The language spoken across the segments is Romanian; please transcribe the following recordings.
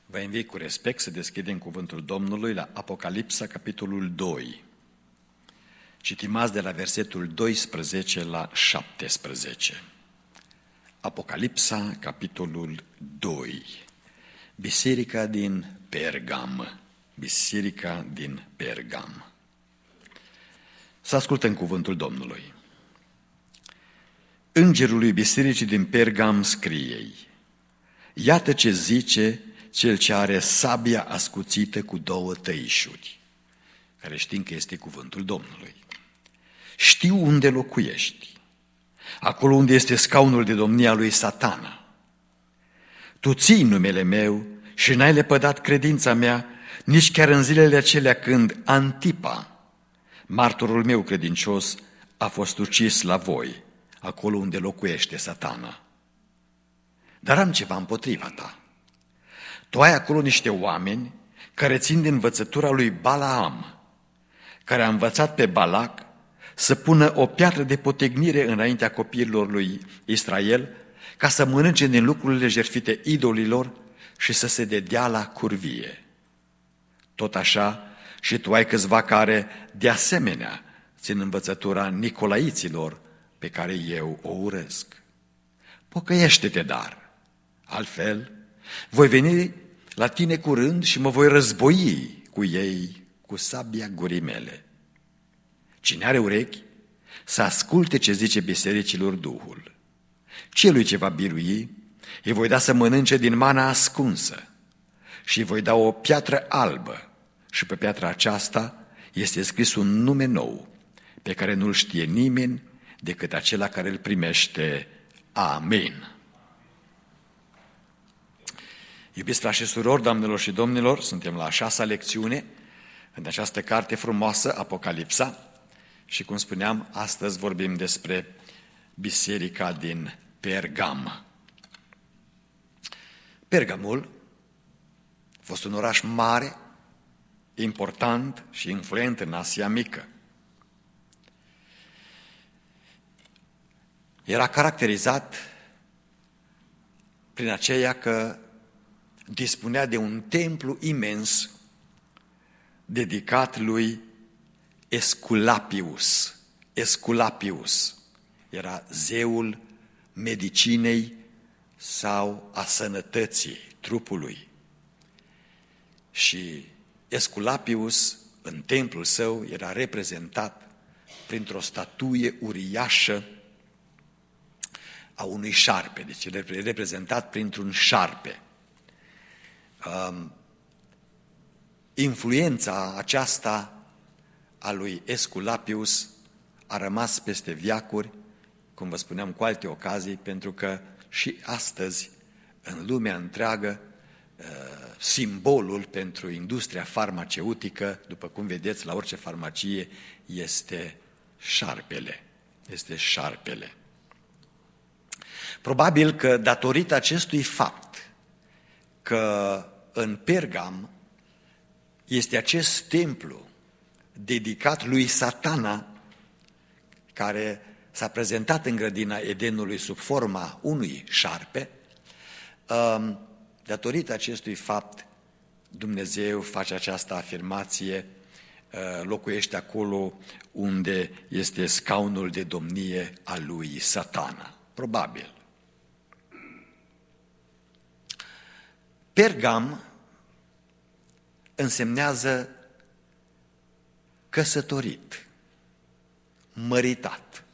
Vă invit cu respect să deschidem cuvântul Domnului la Apocalipsa, capitolul 2. Citim azi de la versetul 12 la 17. Apocalipsa, capitolul 2. Biserica din Pergam. Biserica din Pergam. Să ascultăm cuvântul Domnului. Îngerului bisericii din Pergam scrie: iată ce zice cel ce are sabia ascuțită cu două tăișuri, care știm că este cuvântul Domnului. Știu unde locuiești, acolo unde este scaunul de domnia lui Satana. Tu ții numele meu și n-ai lepădat credința mea, nici chiar în zilele acelea când Antipa, martorul meu credincios, a fost ucis la voi, acolo unde locuiește Satana. Dar am ceva împotriva ta. Tu ai acolo niște oameni care țin de învățătura lui Balaam, care a învățat pe Balac să pună o piatră de potignire înaintea copiilor lui Israel, ca să mănânce din lucrurile jertfite idolilor și să se dedea la curvie. Tot așa și tu ai câțiva care, de asemenea, țin învățătura nicolaiților, pe care eu o urăsc. Pocăiește-te, dar, altfel voi veni la tine curând și mă voi război cu ei cu sabia gurii mele. Cine are urechi, să asculte ce zice bisericilor Duhul. Celui ce va birui, îi voi da să mănânce din mana ascunsă și îi voi da o piatră albă și pe piatra aceasta este scris un nume nou, pe care nu-l știe nimeni decât acela care îl primește. Amin. Iubiți frați și surori, doamnelor și domnilor, suntem la a 6-a lecțiune în această carte frumoasă, Apocalipsa, și cum spuneam, astăzi vorbim despre biserica din Pergam. Pergamul a fost un oraș mare, important și influent în Asia Mică. Era caracterizat prin aceea că dispunea de un templu imens dedicat lui Esculapius. Esculapius era zeul medicinei sau a sănătății trupului. Și Esculapius, în templul său, era reprezentat printr-o statuie uriașă a unui șarpe, deci reprezentat printr-un șarpe. Influența aceasta a lui Esculapius a rămas peste veacuri, cum vă spuneam cu alte ocazii, pentru că și astăzi, în lumea întreagă, simbolul pentru industria farmaceutică, după cum vedeți la orice farmacie, este șarpele. Este șarpele. Probabil că datorită acestui fapt că în Pergam este acest templu dedicat lui Satana, care s-a prezentat în grădina Edenului sub forma unui șarpe, datorită acestui fapt Dumnezeu face această afirmație: locuiește acolo unde este scaunul de domnie al lui Satana. Probabil. Pergam însemnează căsătorit, măritat.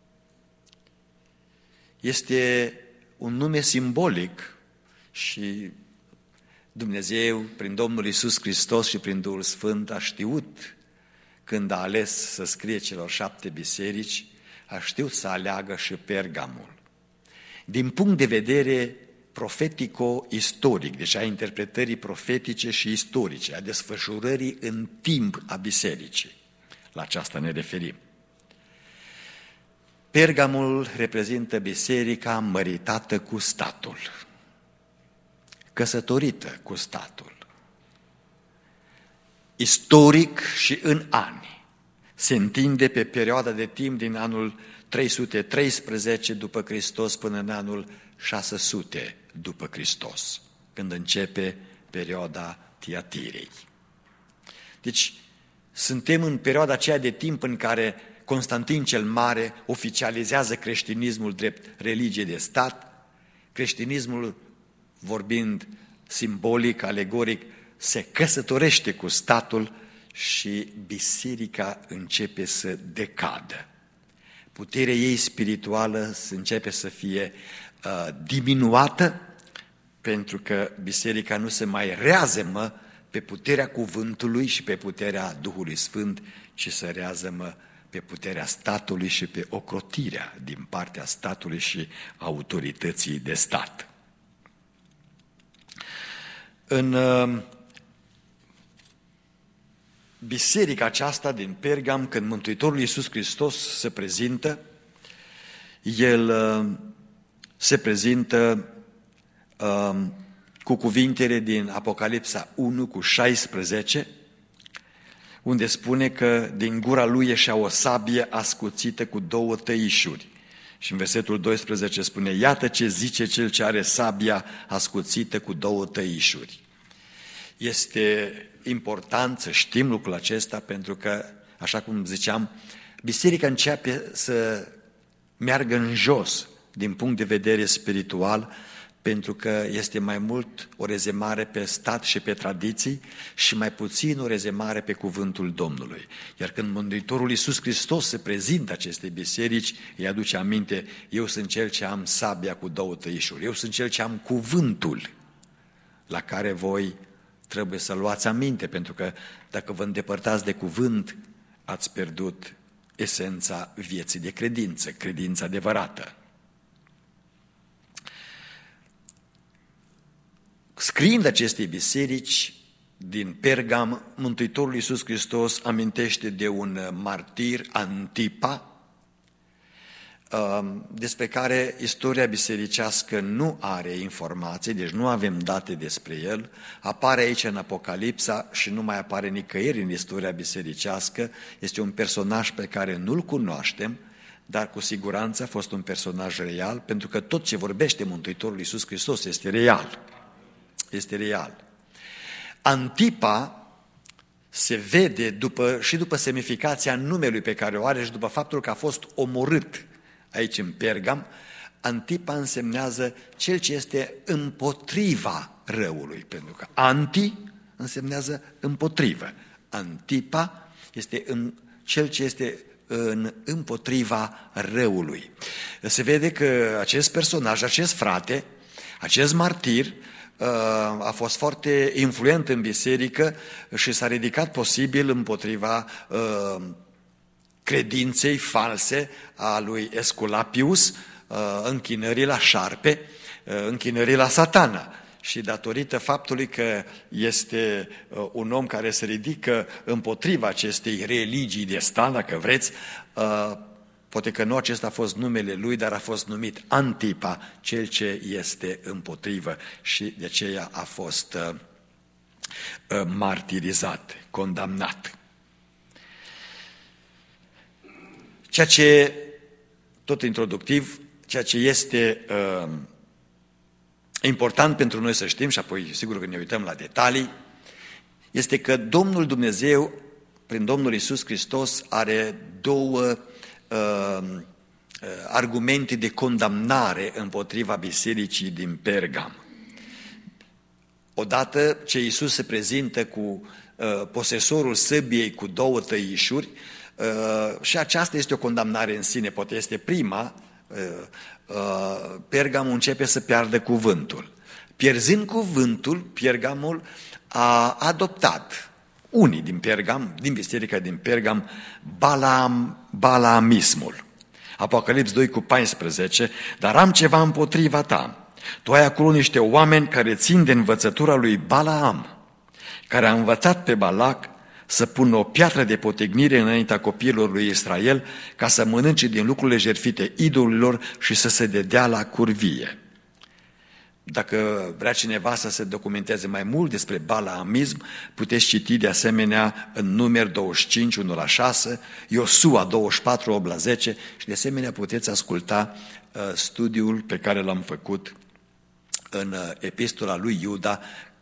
Este un nume simbolic și Dumnezeu, prin Domnul Iisus Hristos și prin Duhul Sfânt, a știut, când a ales să scrie celor 7 biserici, a știut să aleagă și Pergamul. Din punct de vedere profetico-istoric, deci a interpretării profetice și istorice, a desfășurării în timp a bisericii. La aceasta ne referim. Pergamul reprezintă biserica măritată cu statul, căsătorită cu statul. Istoric și în ani. Se întinde pe perioada de timp din anul 313 după Hristos până în anul 600 după Hristos, când începe perioada Tiatirei. Deci, suntem în perioada aceea de timp în care Constantin cel Mare oficializează creștinismul drept religie de stat. Creștinismul, vorbind simbolic, alegoric, se căsătorește cu statul și biserica începe să decadă. Puterea ei spirituală începe să fie diminuată, pentru că biserica nu se mai reazămă pe puterea cuvântului și pe puterea Duhului Sfânt, ci se reazămă pe puterea statului și pe ocrotirea din partea statului și autorității de stat. În biserica aceasta din Pergam, când Mântuitorul Iisus Hristos se prezintă, El se prezintă cu cuvintele din Apocalipsa 1:16, unde spune că din gura lui ieșea o sabie ascuțită cu 2 tăișuri. Și în versetul 12 spune, iată ce zice cel ce are sabia ascuțită cu 2 tăișuri. Este important să știm lucrul acesta, pentru că, așa cum ziceam, biserica începe să meargă în jos din punct de vedere spiritual, pentru că este mai mult o rezemare pe stat și pe tradiții și mai puțin o rezemare pe cuvântul Domnului. Iar când Mântuitorul Iisus Hristos se prezintă acestei biserici, îi aduce aminte, eu sunt cel ce am sabia cu 2 tăișuri, eu sunt cel ce am cuvântul, la care voi trebuie să luați aminte, pentru că dacă vă îndepărtați de cuvânt, ați pierdut esența vieții de credință, credința adevărată. Scriind acestei biserici din Pergam, Mântuitorul Iisus Hristos amintește de un martir, Antipa, despre care istoria bisericească nu are informații, deci nu avem date despre el. Apare aici în Apocalipsa și nu mai apare nicăieri în istoria bisericească. Este un personaj pe care nu-l cunoaștem, dar cu siguranță a fost un personaj real, pentru că tot ce vorbește Mântuitorul Iisus Hristos este real. Este real. Antipa se vede și după semnificația numelui pe care o are și după faptul că a fost omorât aici în Pergam. Antipa însemnează cel ce este împotriva răului, pentru că anti însemnează împotrivă. Antipa este cel ce este împotriva răului. Se vede că acest personaj, acest frate, acest martir, a fost foarte influent în biserică și s-a ridicat posibil împotriva credinței false a lui Esculapius, închinării la șarpe, închinării la Satana. Și datorită faptului că este un om care se ridică împotriva acestei religii de stat, dacă vreți, poate că nu acesta a fost numele lui, dar a fost numit Antipa, cel ce este împotrivă, și de aceea a fost martirizat, condamnat. Ceea ce, tot introductiv, ceea ce este important pentru noi să știm, și apoi sigur că ne uităm la detalii, este că Domnul Dumnezeu, prin Domnul Iisus Hristos, are 2 argumente de condamnare împotriva bisericii din Pergam. Odată ce Iisus se prezintă cu posesorul săbiei cu 2 tăișuri, și aceasta este o condamnare în sine, poate este prima. Pergamul începe să piardă cuvântul. Pierzând cuvântul, Pergamul a adoptat unii din Pergam, din biserica din Pergam, balaamismul. Apocalips 2:14, dar am ceva împotriva ta. Tu ai acolo niște oameni care țin de învățătura lui Balaam, care a învățat pe Balac să pună o piatră de potignire înaintea copiilor lui Israel, ca să mănânce din lucrurile jertfite idolilor și să se dedea la curvie. Dacă vrea cineva să se documenteze mai mult despre balaamism, puteți citi de asemenea în Numeri 25, 1-6, Iosua 24, 8-10 și de asemenea puteți asculta studiul pe care l-am făcut în epistola lui Iuda,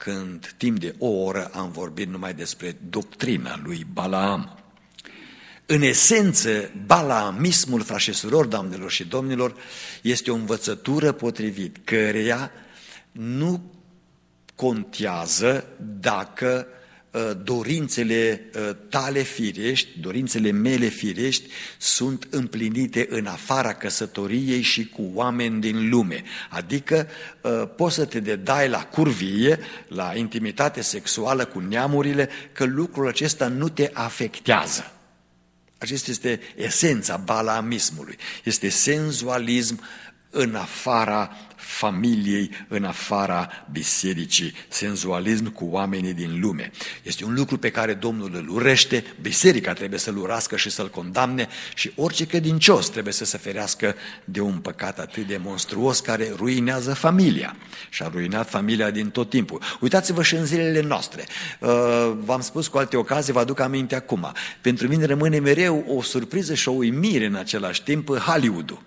când timp de o oră am vorbit numai despre doctrina lui Balaam. În esență, balaamismul, frați și surori, doamnelor și domnilor, este o învățătură potrivit căreia nu contează dacă dorințele tale firești, dorințele mele firești sunt împlinite în afara căsătoriei și cu oameni din lume. Adică poți să te dedai la curvie, la intimitate sexuală cu neamurile, că lucrul acesta nu te afectează. Acesta este esența balaamismului. Este senzualism în afara familiei, în afara bisericii, senzualism cu oamenii din lume. Este un lucru pe care Domnul îl urăște, biserica trebuie să-l urască și să-l condamne și orice credincios trebuie să se ferească de un păcat atât de monstruos care ruinează familia și a ruinat familia din tot timpul. Uitați-vă și în zilele noastre. V-am spus cu alte ocazii, vă aduc aminte acum. Pentru mine rămâne mereu o surpriză și o uimire în același timp Hollywood-ul.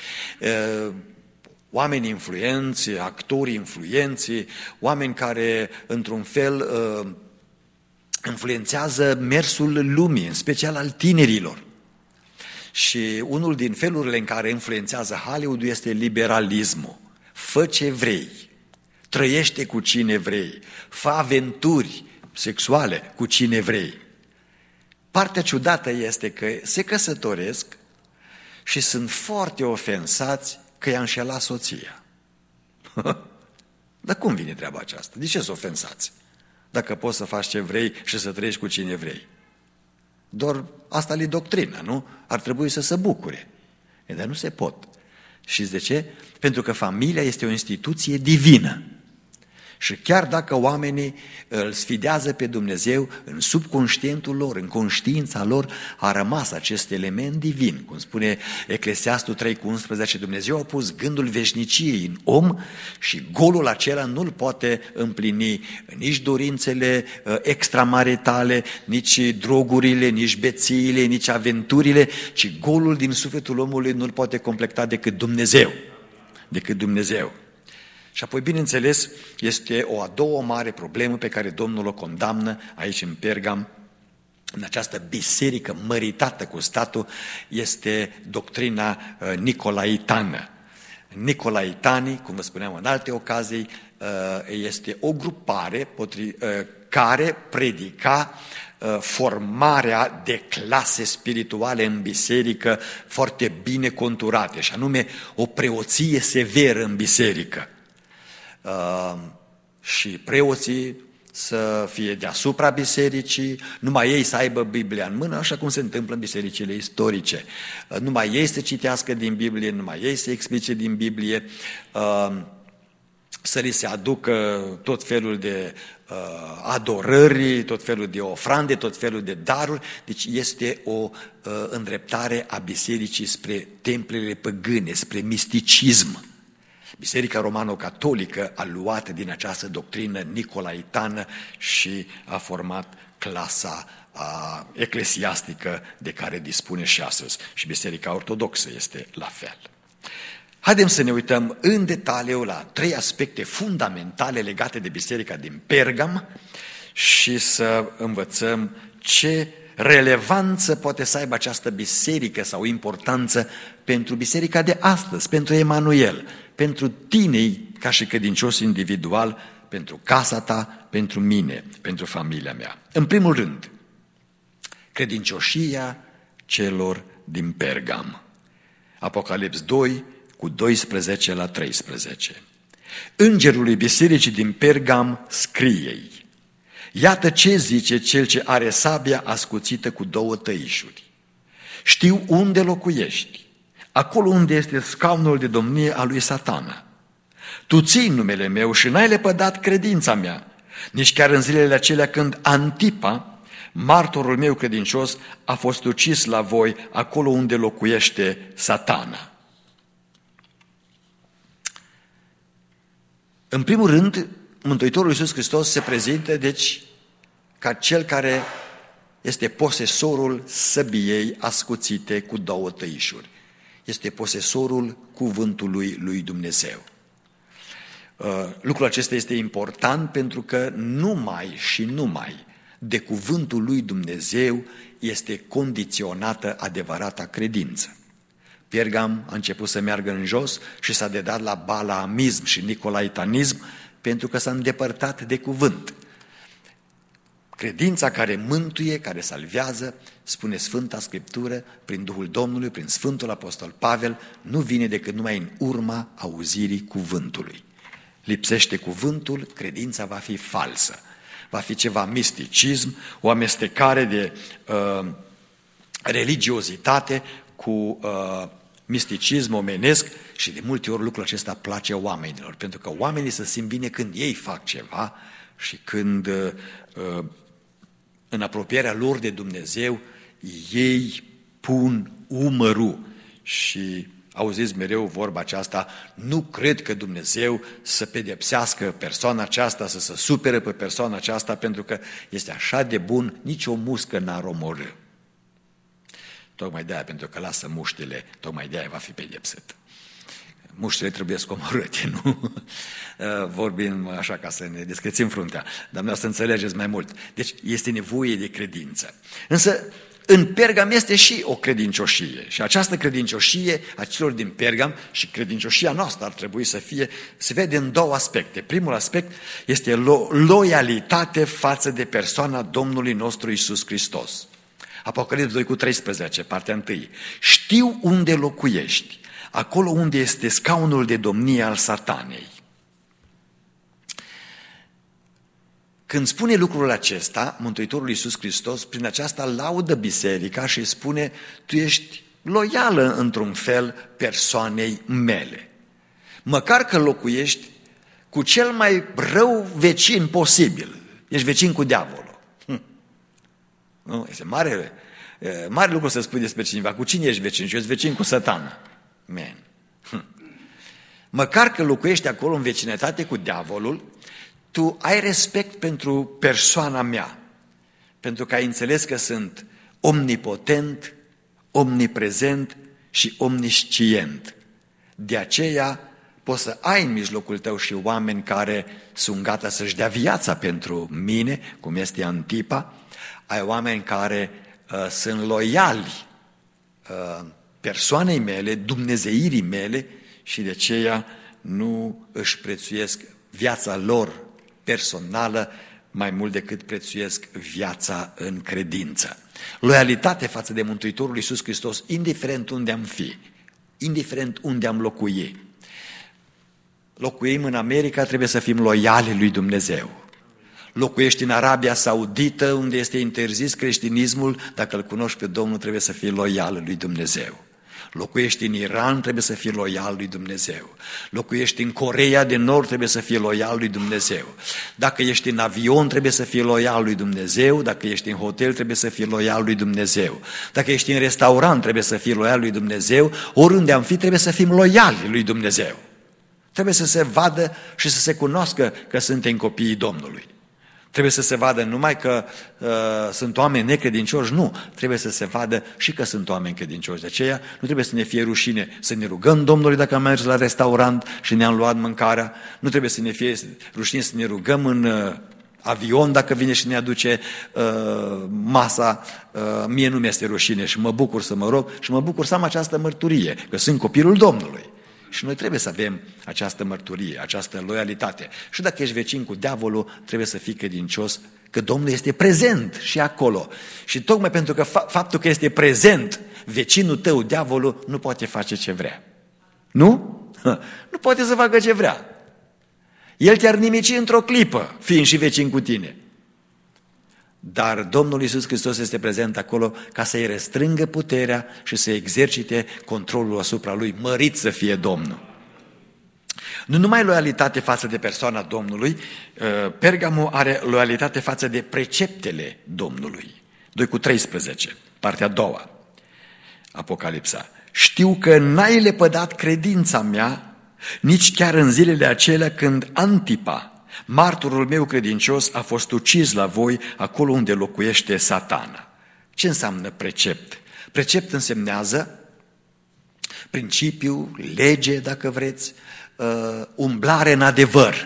Oameni influenți, actori influenți, oameni care, într-un fel, influențează mersul lumii, în special al tinerilor. Și unul din felurile în care influențează Hollywood este liberalismul. Fă ce vrei, trăiește cu cine vrei, fă aventuri sexuale cu cine vrei. Partea ciudată este că se căsătoresc și sunt foarte ofensați că i-a înșelat soția. Dar cum vine treaba aceasta? De ce să ofensați? Dacă poți să faci ce vrei și să trăiești cu cine vrei. Doar asta e doctrina, nu? Ar trebui să se bucure. Dar nu se pot. Știți de ce? Pentru că familia este o instituție divină. Și chiar dacă oamenii îl sfidează pe Dumnezeu, în subconștientul lor, în conștiința lor, a rămas acest element divin. Cum spune Eclesiastul 3:11, Dumnezeu a pus gândul veșniciei în om și golul acela nu-l poate împlini nici dorințele extramaritale, nici drogurile, nici bețiile, nici aventurile, ci golul din sufletul omului nu-l poate completa decât Dumnezeu. Decât Dumnezeu. Și apoi, bineînțeles, este o a doua mare problemă pe care Domnul o condamnă aici în Pergam, în această biserică măritată cu statul, este doctrina nicolaitană. Nicolaitanii, cum vă spuneam în alte ocazii, este o grupare care predica formarea de clase spirituale în biserică foarte bine conturate, și anume o preoție severă în biserică. Și preoții să fie deasupra bisericii, numai ei să aibă Biblia în mână, așa cum se întâmplă în bisericile istorice. Numai ei să citească din Biblie, numai ei să explice din Biblie, să li se aducă tot felul de adorări, tot felul de ofrande, tot felul de daruri. Deci este o îndreptare a bisericii spre templele păgâne, spre misticism. Biserica Romano-Catolică a luat din această doctrină nicolaitană și a format clasa eclesiastică de care dispune și astăzi. Și Biserica Ortodoxă este la fel. Haideți să ne uităm în detaliu la 3 aspecte fundamentale legate de biserica din Pergam și să învățăm ce relevanță poate să aibă această biserică sau importanță pentru biserica de astăzi, pentru Emanuel, pentru tine ca și credincios individual, pentru casa ta, pentru mine, pentru familia mea. În primul rând, credincioșia celor din Pergam. Apocalips 2, cu 12 la 13. Îngerului bisericii din Pergam scrie-i: iată ce zice cel ce are sabia ascuțită cu 2 tăișuri. Știu unde locuiești, acolo unde este scaunul de domnie al lui Satana. Tu ții numele meu și n-ai lepădat credința mea, nici chiar în zilele acelea când Antipa, martorul meu credincios, a fost ucis la voi, acolo unde locuiește Satana. În primul rând, Mântuitorul Iisus Hristos se prezintă, deci, ca cel care este posesorul săbiei ascuțite cu 2 tăișuri. Este posesorul cuvântului lui Dumnezeu. Lucrul acesta este important pentru că numai și numai de cuvântul lui Dumnezeu este condiționată adevărata credință. Pergam a început să meargă în jos și s-a dedat la balaamism și nicolaitanism pentru că s-a îndepărtat de cuvânt. Credința care mântuie, care salvează, spune Sfânta Scriptură, prin Duhul Domnului, prin Sfântul Apostol Pavel, nu vine decât numai în urma auzirii cuvântului. Lipsește cuvântul, credința va fi falsă. Va fi ceva misticism, o amestecare de religiozitate cu misticism omenesc și de multe ori lucrul acesta place oamenilor, pentru că oamenii se simt bine când ei fac ceva și când în apropierea lor de Dumnezeu ei pun umărul și auziți mereu vorba aceasta, nu cred că Dumnezeu să pedepsească persoana aceasta, să se supere pe persoana aceasta, pentru că este așa de bun, nici o muscă n-ar omorâ. Tocmai de aia, pentru că lasă muștile, tocmai de aia va fi pedepsit. Muștile trebuie să omorâte, nu? Vorbim așa ca să ne descrețim fruntea, dar vreau să înțelegeți mai mult. Deci este nevoie de credință. Însă în Pergam este și o credincioșie și această credincioșie a celor din Pergam și credincioșia noastră ar trebui să fie, se vede în două aspecte. Primul aspect este loialitate față de persoana Domnului nostru Iisus Hristos. Apocalipsa 2:13, partea 1. Știu unde locuiești, acolo unde este scaunul de domnie al Satanei. Când spune lucrul acesta, Mântuitorul Iisus Hristos, prin aceasta laudă biserica și spune, tu ești loială într-un fel persoanei mele. Măcar că locuiești cu cel mai rău vecin posibil, ești vecin cu diavolul. Nu? Este mare lucru să spui despre cineva, cu cine ești vecin? Și ești vecin cu Satana. Man. Măcar că locuiești acolo în vecinătate cu diavolul, tu ai respect pentru persoana mea, pentru că ai înțeles că sunt omnipotent, omniprezent și omniscient. De aceea poți să ai în mijlocul tău și oameni care sunt gata să-și dea viața pentru mine, cum este Antipa, ai oameni care sunt loiali persoanei mele, dumnezeirii mele și de aceea nu își prețuiesc viața lor personală mai mult decât prețuiesc viața în credință. Loialitate față de Mântuitorul Iisus Hristos, indiferent unde am fi, indiferent unde am locui. Locuim în America, trebuie să fim loiali lui Dumnezeu. Locuiești în Arabia Saudită, unde este interzis creștinismul, dacă îl cunoști pe Domnul, trebuie să fii loial lui Dumnezeu. Locuiești în Iran, trebuie să fii loial lui Dumnezeu. Locuiești în Coreea de Nord, trebuie să fii loial lui Dumnezeu. Dacă ești în avion, trebuie să fii loial lui Dumnezeu. Dacă ești în hotel, trebuie să fii loial lui Dumnezeu. Dacă ești în restaurant, trebuie să fii loial lui Dumnezeu. Oriunde am fi, trebuie să fim loiali lui Dumnezeu. Trebuie să se vadă și să se cunoască că suntem copiii Domnului. Trebuie să se vadă numai că sunt oameni necredincioși, nu. Trebuie să se vadă și că sunt oameni credincioși. De aceea nu trebuie să ne fie rușine să ne rugăm Domnului dacă am mers la restaurant și ne-am luat mâncarea. Nu trebuie să ne fie rușine să ne rugăm în avion dacă vine și ne aduce masa. Mie nu mi-este rușine și mă bucur să mă rog și mă bucur să am această mărturie, că sunt copilul Domnului. Și noi trebuie să avem această mărturie, această loialitate. Și dacă ești vecin cu diavolul, trebuie să fii credincios că Domnul este prezent și acolo. Și tocmai pentru că faptul că este prezent, vecinul tău, diavolul, nu poate face ce vrea. Nu? Nu poate să facă ce vrea. El te-ar nimici într-o clipă, fiind și vecin cu tine. Dar Domnul Iisus Hristos este prezent acolo ca să-i restrângă puterea și să exercite controlul asupra lui, mărit să fie Domnul. Nu numai loialitate față de persoana Domnului, Pergamul are loialitate față de preceptele Domnului. 2:13, partea a doua, Apocalipsa. Știu că n-ai lepădat credința mea, nici chiar în zilele acelea când Antipa, marturul meu credincios, a fost ucis la voi acolo unde locuiește Satana. Ce înseamnă precept? Precept însemnează principiu, lege, dacă vreți, umblare în adevăr.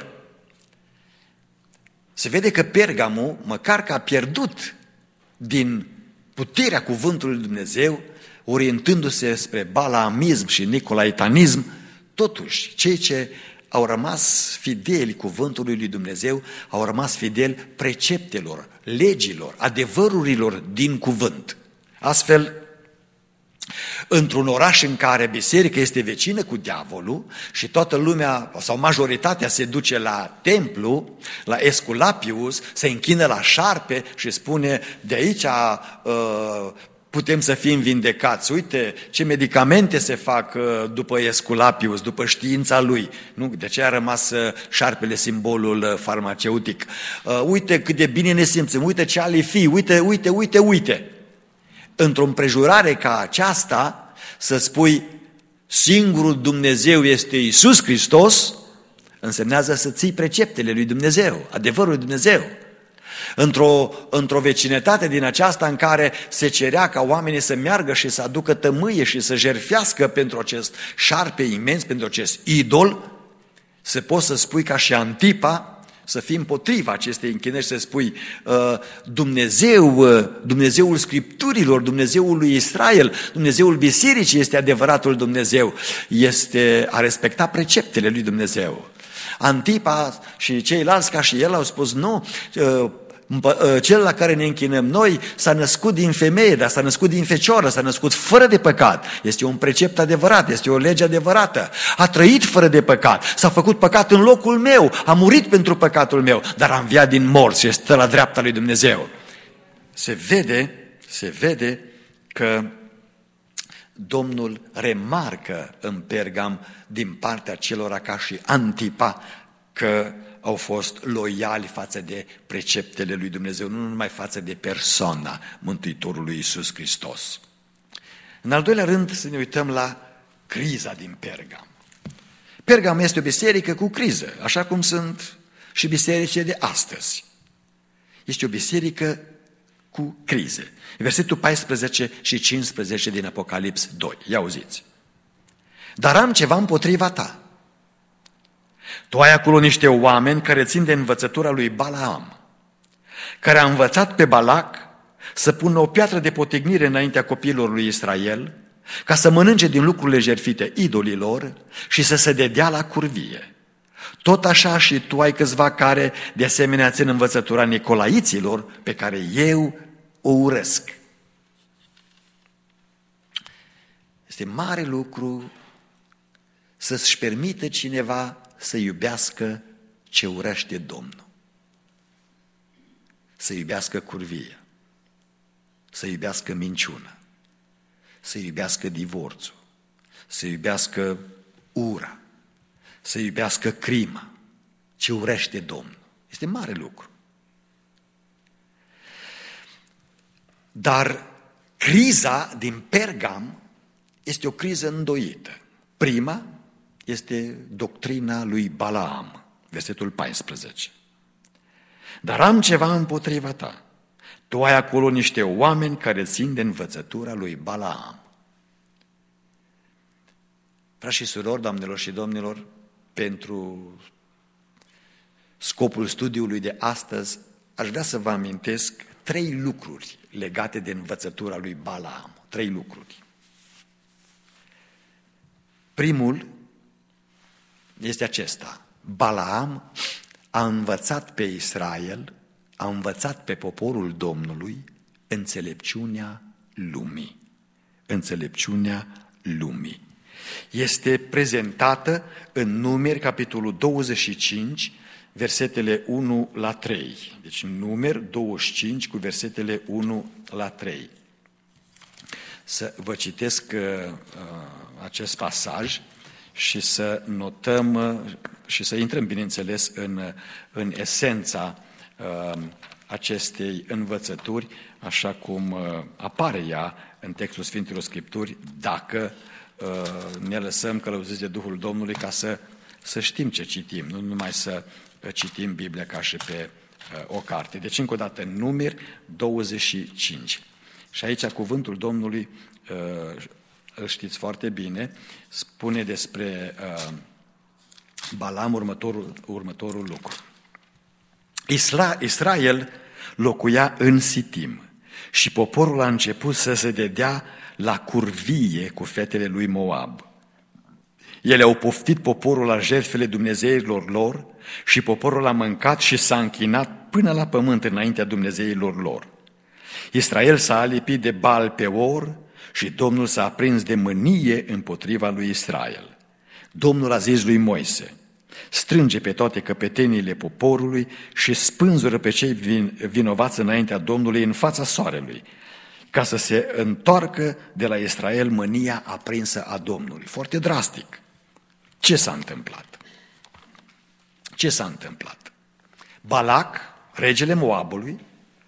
Se vede că Pergamul, măcar că a pierdut din puterea cuvântului lui Dumnezeu, orientându-se spre balaamism și nicolaitanism, totuși, cei ce au rămas fideli cuvântului lui Dumnezeu, au rămas fideli preceptelor, legilor, adevărurilor din cuvânt. Astfel, într-un oraș în care biserica este vecină cu diavolul și toată lumea sau majoritatea se duce la templu, la Esculapius, se închină la șarpe și spune de aici putem să fim vindecați. Uite ce medicamente se fac după Esculapius, după știința lui. Nu? De ce a rămas șarpele simbolul farmaceutic? Uite cât de bine ne simțim, uite ce ale fi, uite. Într-o împrejurare ca aceasta, să spui singurul Dumnezeu este Iisus Hristos, însemnează să ții preceptele lui Dumnezeu, adevărul lui Dumnezeu. Într-o vecinătate din aceasta în care se cerea ca oamenii să meargă și să aducă tămâie și să jertfească pentru acest șarpe imens, pentru acest idol, să poți să spui ca și Antipa, să fii împotriva acestei închinări, să spui Dumnezeul Scripturilor, Dumnezeul lui Israel, Dumnezeul Bisericii este adevăratul Dumnezeu, este a respecta preceptele lui Dumnezeu. Antipa și ceilalți ca și el au spus nu, cel la care ne închinăm noi s-a născut din femeie, dar s-a născut din fecioară, s-a născut fără de păcat. Este un precept adevărat, este o lege adevărată. A trăit fără de păcat, s-a făcut păcat în locul meu, a murit pentru păcatul meu, dar a înviat din morți și stă la dreapta lui Dumnezeu. Se vede că Domnul remarcă în Pergam din partea celora ca și Antipa că au fost loiali față de preceptele lui Dumnezeu, nu numai față de persoana Mântuitorului Iisus Hristos. În al doilea rând să ne uităm la criza din Pergam. Pergam este o biserică cu criză, așa cum sunt și bisericile de astăzi. Este o biserică cu crize. Versetul 14 și 15 din Apocalips 2. Ia auziți. Dar am ceva împotriva ta. Tu ai acolo niște oameni care țin de învățătura lui Balaam, care a învățat pe Balac să pună o piatră de potignire înaintea copiilor lui Israel, ca să mănânce din lucrurile jertfite idolilor și să se dedea la curvie. Tot așa și tu ai câțiva care de asemenea țin învățătura nicolaiților, pe care eu o urăsc. Este mare lucru să-ți permită cineva să iubească ce urăște Domnul. Să iubească curvia, să iubească minciuna, să iubească divorțul, să iubească ura, să iubească crima, ce urăște Domnul. Este mare lucru. Dar criza din Pergam este o criză îndoită. Prima este doctrina lui Balaam, versetul 14. Dar am ceva împotriva ta. Tu ai acolo niște oameni care țin de învățătura lui Balaam. Frați și surori, doamnelor și domnilor, pentru scopul studiului de astăzi, aș vrea să vă amintesc 3 lucruri legate de învățătura lui Balaam. 3 lucruri. Primul este acesta. Balaam a învățat pe Israel, a învățat pe poporul Domnului înțelepciunea lumii. Înțelepciunea lumii. Este prezentată în Numeri, capitolul 25, versetele 1 la 3. Deci Numeri 25 cu versetele 1 la 3. Să vă citesc acest pasaj și să notăm și să intrăm, bineînțeles, în esența acestei învățături, așa cum apare ea în textul Sfintelor Scripturi, dacă ne lăsăm călăuziți de Duhul Domnului ca să știm ce citim, nu numai să citim Biblia ca și pe o carte. Deci, încă o dată, Numeri 25. Și aici cuvântul Domnului, îl știți foarte bine, spune despre Balaam următorul lucru. Israel locuia în Sitim și poporul a început să se dedea la curvie cu fetele lui Moab. Ele au poftit poporul la jertfele dumnezeilor lor și poporul a mâncat și s-a închinat până la pământ înaintea dumnezeilor lor. Israel s-a alipit de Baal Peor și Domnul s-a aprins de mânie împotriva lui Israel. Domnul a zis lui Moise: strânge pe toate căpeteniile poporului și spânzură pe cei vinovați înaintea Domnului în fața soarelui, ca să se întoarcă de la Israel mânia aprinsă a Domnului. Foarte drastic. Ce s-a întâmplat? Ce s-a întâmplat? Balac, regele Moabului,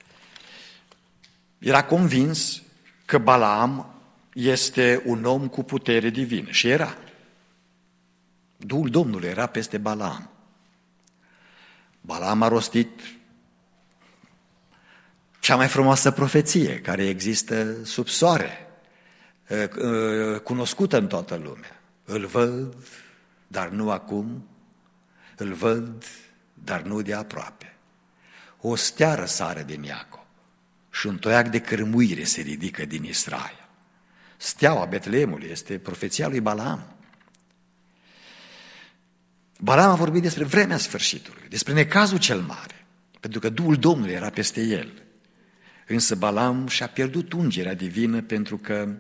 era convins că Balaam este un om cu putere divină și era. Duhul Domnului era peste Balaam. Balaam a rostit cea mai frumoasă profeție care există sub soare, cunoscută în toată lumea. Îl văd, dar nu acum, îl văd, dar nu de aproape. O stea răsare din Iacov și un toiac de cârmuire se ridică din Israel. Steaua Betleemului este profeția lui Balaam. Balaam a vorbit despre vremea sfârșitului, despre necazul cel mare, pentru că Duhul Domnului era peste el. Însă Balaam și-a pierdut ungerea divină pentru că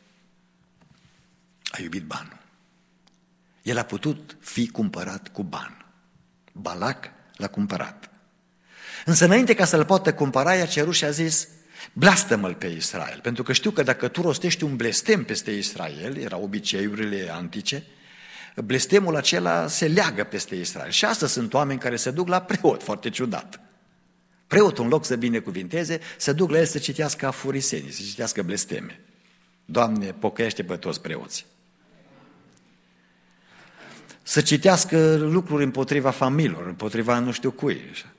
a iubit banul. El a putut fi cumpărat cu bani. Balac l-a cumpărat. Însă înainte ca să-l poată cumpăra, i-a cerut și a zis: blastămă-l pe Israel, pentru că știu că dacă tu rostești un blestem peste Israel, erau obiceiurile antice, blestemul acela se leagă peste Israel. Și astăzi sunt oameni care se duc la preot, foarte ciudat. Preotul, în loc să binecuvinteze, se duc la el să citească afurisenii, să citească blesteme. Doamne, pocăiește pe toți preoții. Să citească lucruri împotriva familiilor, împotriva nu știu cui.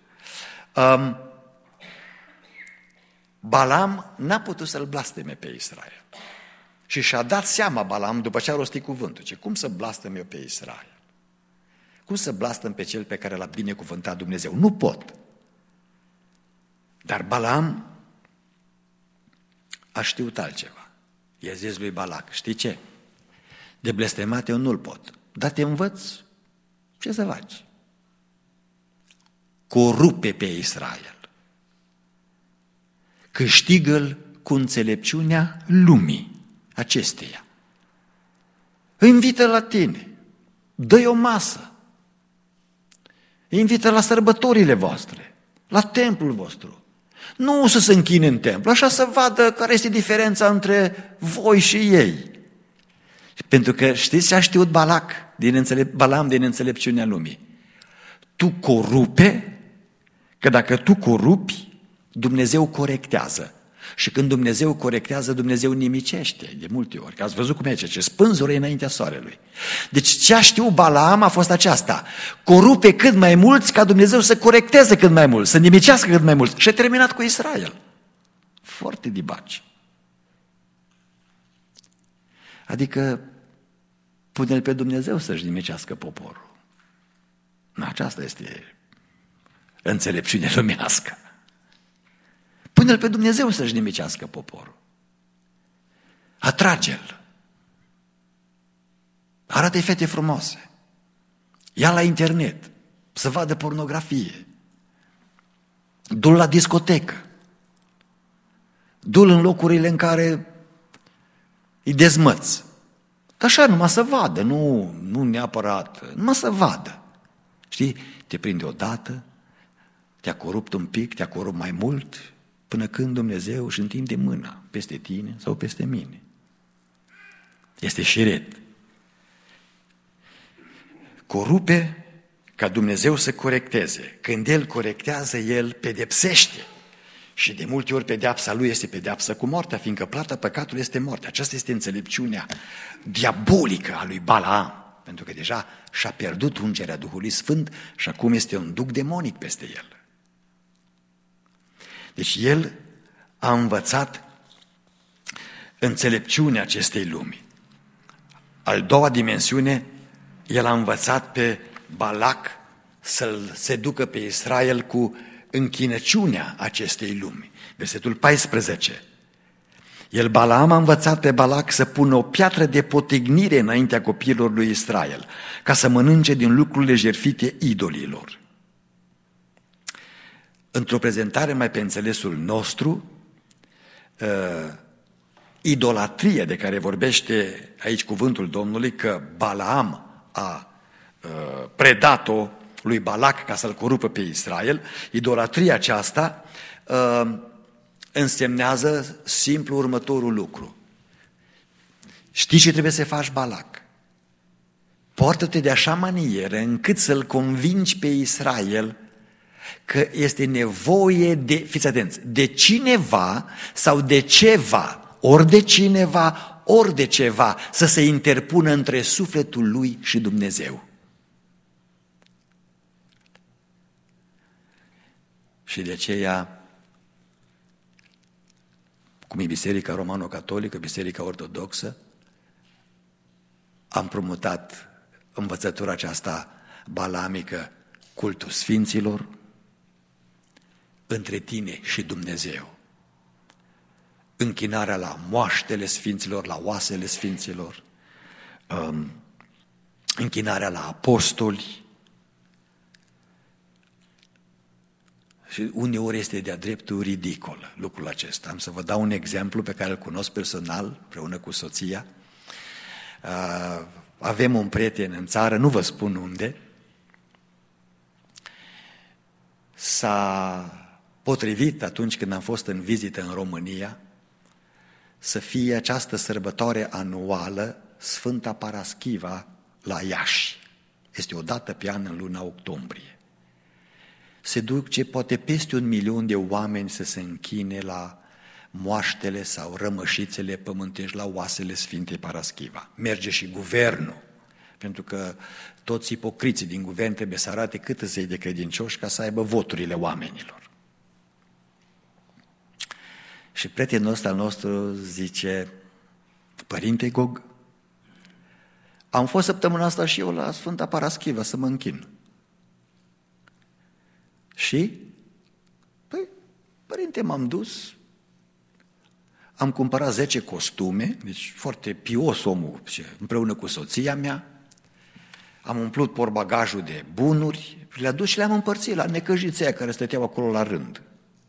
Balaam n-a putut să-l blasteme pe Israel. Și și-a dat seama Balaam după ce a rostit cuvântul. Cum să blastăm eu pe Israel? Cum să blastăm pe cel pe care l-a binecuvântat Dumnezeu? Nu pot. Dar Balaam a știut altceva. I-a zis lui Balac: știi ce? De blestemat eu nu-l pot, dar te învăț ce să faci. Corupe pe Israel. Câștigă-l cu înțelepciunea lumii acesteia. Îi invită la tine, dă-i o masă, îi invită la sărbătorile voastre, la templul vostru. Nu să se închine în templu, așa să vadă care este diferența între voi și ei. Pentru că știți ce a știut Balaam din înțelepciunea lumii? Tu corupe, că dacă tu corupi, Dumnezeu corectează. Și când Dumnezeu corectează, Dumnezeu nimicește de multe ori. Că ați văzut cum e ce spânzură înaintea soarelui. Deci ce a știut Balaam a fost aceasta: corupe cât mai mulți ca Dumnezeu să corecteze cât mai mulți, să nimicească cât mai mulți. Și a terminat cu Israel. Foarte dibaci. Adică pune-l pe Dumnezeu să-și nimicească poporul. Aceasta este înțelepciunea lumească. Pune-l pe Dumnezeu să-și nimicească poporul. Atrage-l. Arată-i fete frumoase. Ia la internet să vadă pornografie. Du-l la discotecă. Du-l în locurile în care îi dezmăți. Că așa, numai să vadă, nu neapărat, numai să vadă. Știi, te prinde odată, te-a corupt un pic, te-a corupt mai mult, până când Dumnezeu își întinde mâna peste tine sau peste mine. Este șiret. Corupe ca Dumnezeu să corecteze. Când El corectează, El pedepsește. Și de multe ori pedeapsa Lui este pedeapsă cu moartea, fiindcă plata păcatului este moartea. Aceasta este înțelepciunea diabolică a lui Balaam, pentru că deja și-a pierdut ungerea Duhului Sfânt și acum este un duc demonic peste el. Deci el a învățat înțelepciunea acestei lumi. Al doua dimensiune, el a învățat pe Balac să-l seducă pe Israel cu închinăciunea acestei lumi. Versetul 14. Balaam a învățat pe Balac să pună o piatră de potignire înaintea copiilor lui Israel, ca să mănânce din lucrurile jertfite idolilor. Într-o prezentare mai pe înțelesul nostru, idolatria de care vorbește aici cuvântul Domnului, că Balaam a predat-o lui Balac ca să-l corupă pe Israel, idolatria aceasta însemnează simplu următorul lucru. Știi ce trebuie să faci, Balac? Poartă-te de așa manieră încât să-l convingi pe Israel că este nevoie de, fiți atenți, de cineva sau de ceva, ori de cineva, ori de ceva, să se interpună între sufletul lui și Dumnezeu. Și de aceea, cum e Biserica Romano-Catolică, Biserica Ortodoxă, am promutat învățătura aceasta balamică, cultul sfinților, între tine și Dumnezeu. Închinarea la moaștele sfinților, la oasele sfinților, închinarea la apostoli. Și uneori este de-a dreptul ridicol lucrul acesta. Am să vă dau un exemplu pe care îl cunosc personal, împreună cu soția. Avem un prieten în țară, nu vă spun unde, s-a potrivit atunci când am fost în vizită în România să fie această sărbătoare anuală Sfânta Paraschiva la Iași. Este o dată pe an în luna octombrie. Se duce poate peste 1 milion de oameni să se închine la moaștele sau rămășițele pământești, la oasele Sfintei Paraschiva. Merge și guvernul, pentru că toți ipocriții din guvern trebuie să arate cât îi de credincioși ca să aibă voturile oamenilor. Și prietenul ăsta nostru zice: Părinte Gog, am fost săptămâna asta și eu la Sfânta Paraschiva să mă închin. Și? Păi, părinte, m-am dus, am cumpărat 10 costume, deci foarte pios omul, împreună cu soția mea, am umplut portbagajul de bunuri, le-am dus și le-am împărțit la necăjiții care stăteau acolo la rând.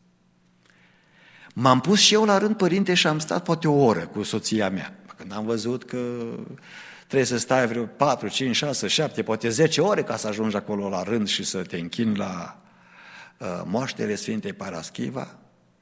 M-am pus și eu la rând, părinte, și am stat poate o oră cu soția mea. Când am văzut că trebuie să stai vreo 4, 5, 6, 7, poate 10 ore ca să ajungi acolo la rând și să te închini la moaștele Sfintei Paraschiva,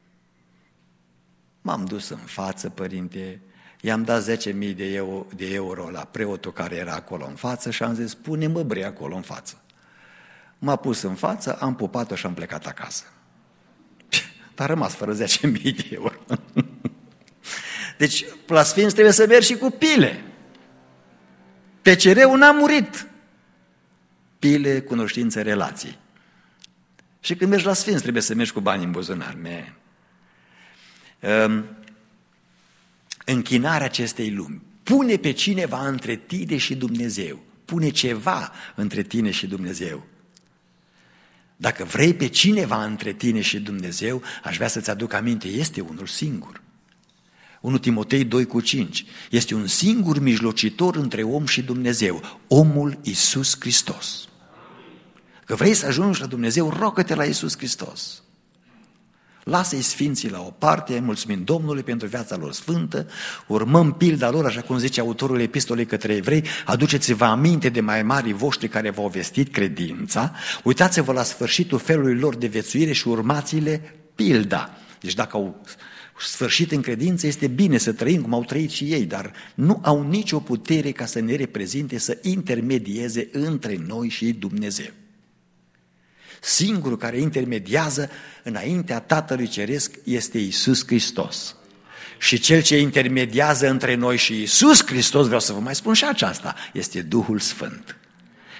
m-am dus în față, părinte, i-am dat 10.000 de euro la preotul care era acolo în față și am zis: pune-mă bre acolo în față. M-a pus în față, am pupat-o și am plecat acasă. Dar rămas fără 10.000 de euro. Deci, la Sfinți trebuie să mergi și cu pile. PCR-ul n-a murit. Pile, cunoștințe, relații. Și când mergi la Sfinți trebuie să mergi cu bani în buzunar. Închinarea acestei lumi pune pe cineva între tine și Dumnezeu. Pune ceva între tine și Dumnezeu. Dacă vrei pe cineva între tine și Dumnezeu, aș vrea să-ți aduc aminte, este unul singur. 1 Timotei 2,5. Este un singur mijlocitor între om și Dumnezeu, omul Iisus Hristos. Că vrei să ajungi la Dumnezeu, rogă-te la Iisus Hristos. Lasă-i sfinții la o parte, mulțumim Domnului pentru viața lor sfântă, urmăm pilda lor, așa cum zice autorul epistolei către evrei: aduceți-vă aminte de mai marii voștri care v-au vestit credința, uitați-vă la sfârșitul felului lor de viețuire și urmați-le pilda. Deci dacă au sfârșit în credință, este bine să trăim cum au trăit și ei, dar nu au nicio putere ca să ne reprezinte, să intermedieze între noi și Dumnezeu. Singurul care intermediază înaintea Tatălui Ceresc este Iisus Hristos. Și cel ce intermediază între noi și Iisus Hristos, vreau să vă mai spun și aceasta, este Duhul Sfânt,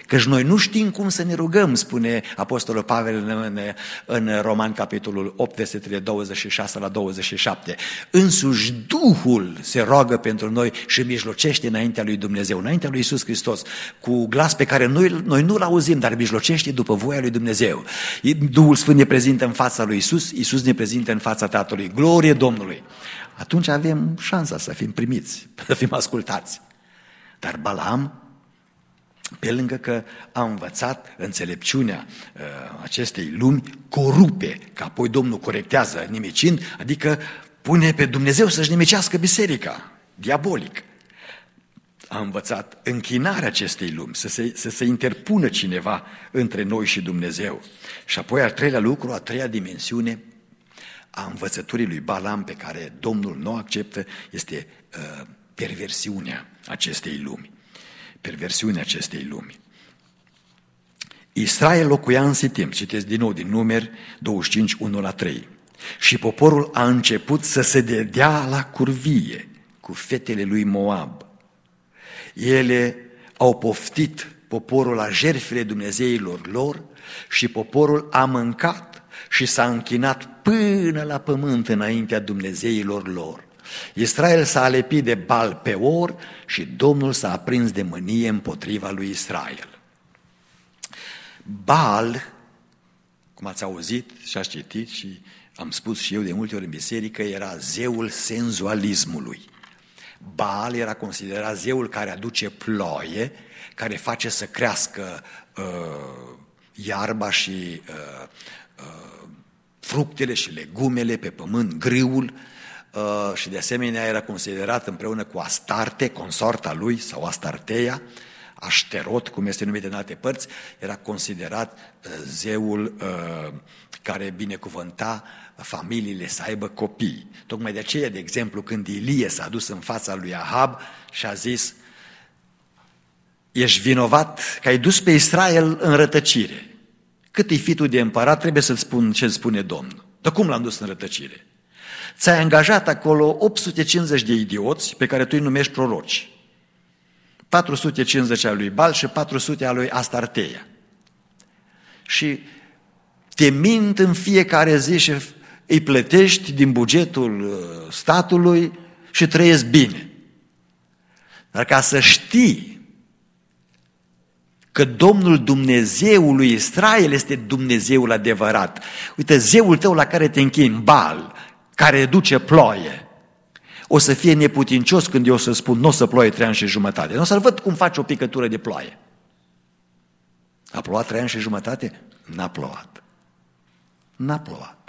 Căci noi nu știm cum să ne rugăm, spune Apostolul Pavel în Roman, capitolul 8, versetele 26 la 27. Însuși Duhul se roagă pentru noi și mijlocește înaintea lui Dumnezeu, înaintea lui Iisus Hristos, cu glas pe care noi nu-l auzim, dar mijlocește după voia lui Dumnezeu. Duhul Sfânt ne prezintă în fața lui Iisus, Iisus ne prezintă în fața Tatălui. Glorie Domnului! Atunci avem șansa să fim primiți, să fim ascultați. Dar Balaam, pe lângă că a învățat înțelepciunea acestei lumi, corupe, că apoi Domnul corectează nimicind, adică pune pe Dumnezeu să-și nimicească biserica, diabolic. A învățat închinarea acestei lumi, să se interpună cineva între noi și Dumnezeu. Și apoi al treilea lucru, a treia dimensiune a învățăturii lui Balaam, pe care Domnul nu o acceptă, este perversiunea acestei lumi. Perversiunea acestei lumi. Israel locuia în Sitim, citesc din nou din Numeri 25, 1 la 3. Și poporul a început să se dedea la curvie cu fetele lui Moab. Ele au poftit poporul la jertfele dumnezeilor lor și poporul a mâncat și s-a închinat până la pământ înaintea dumnezeilor lor. Israel s-a alepit de Baal Peor și Domnul s-a aprins de mânie împotriva lui Israel. Baal, cum ați auzit și ați citit și am spus și eu de multe ori în biserică, era zeul senzualismului. Baal era considerat zeul care aduce ploaie, care face să crească iarba și fructele și legumele pe pământ, grâul, și de asemenea era considerat împreună cu Astarte, consorta lui, sau Astarteia, Așterot, cum este numit în alte părți, era considerat zeul care binecuvânta familiile să aibă copii. Tocmai de aceea, de exemplu, când Ilie s-a dus în fața lui Ahab și a zis: ești vinovat că ai dus pe Israel în rătăcire. Cât îi fi tu de împărat, trebuie să-ți spun ce spune Domnul. Dar cum l-am dus în rătăcire? Ți-ai angajat acolo 850 de idioți pe care tu îi numești proroci. 450 al lui Baal și 400 al lui Astarteia. Și te mint în fiecare zi și îi plătești din bugetul statului și trăiesc bine. Dar ca să știi că Domnul Dumnezeul lui Israel este Dumnezeul adevărat. Uite, zeul tău la care te închini, Baal, care duce ploaie, o să fie neputincios când eu o să spun nu o să ploie 3 ani și jumătate. Nu o să-l văd cum face o picătură de ploaie. A plouat 3 ani și jumătate? N-a plouat. N-a plouat.